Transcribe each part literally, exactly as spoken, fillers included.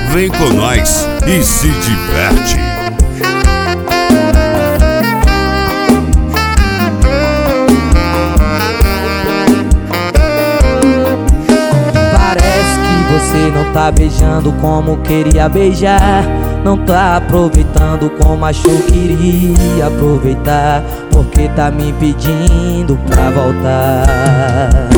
Vem com nós e se diverte. Parece que você não tá beijando como queria beijar, não tá aproveitando como achou que iria aproveitar, porque tá me pedindo pra voltar.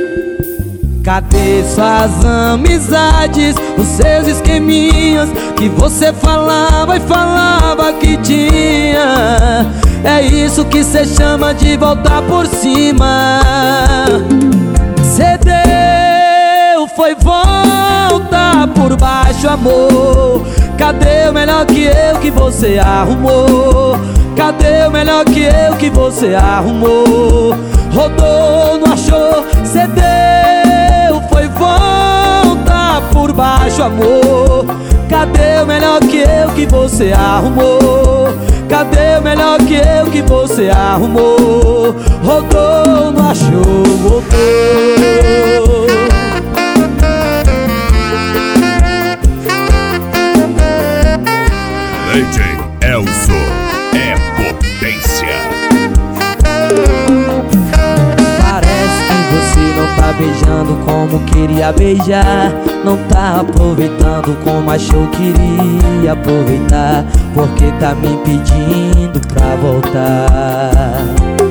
Cadê suas amizades, os seus esqueminhas que você falava e falava que tinha? É isso que cê chama de voltar por cima. Cê deu, foi volta por baixo, amor. Cadê o melhor que eu que você arrumou? Cadê o melhor que eu que você arrumou? Rodou, não achou, cê deu, foi volta por baixo, amor. Cadê o melhor que eu que você arrumou? Cadê o melhor que eu que você arrumou? Rodou, não achou, voltou. D J Elzo é potência. Parece que você não tá beijando como queria beijar, não tá aproveitando como achou que iria aproveitar, porque tá me pedindo pra voltar.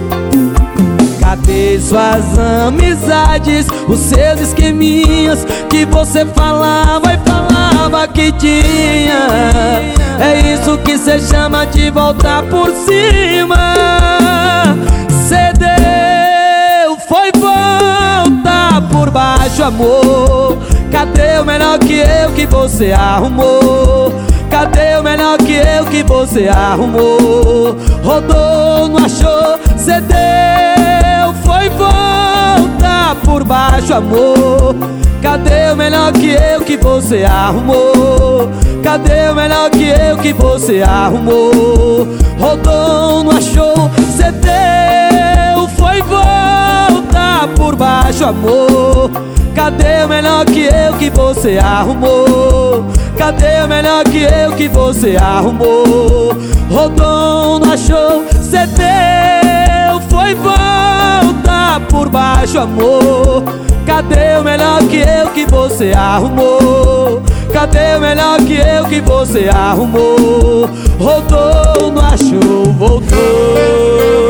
Cadê suas amizades, os seus esqueminhas que você falava e falava que tinha? É isso que cê chama de voltar por cima. Cê deu, foi volta por baixo, amor. Cadê o melhor que eu que você arrumou? Cadê o melhor que eu que você arrumou? Rodou, não achou, cê deu, foi volta por baixo, amor. Cadê o melhor que eu que você arrumou? Cadê o melhor que eu que você arrumou? Rodou, não achou, cê deu, foi volta por baixo, amor. Cadê o melhor que eu que você arrumou? Cadê o melhor que eu que você arrumou? Rodou, não achou, cê deu, foi volta por baixo, amor. Cadê o melhor que eu que você arrumou? Cadê o melhor que eu que você arrumou? Rodou, não achou, voltou.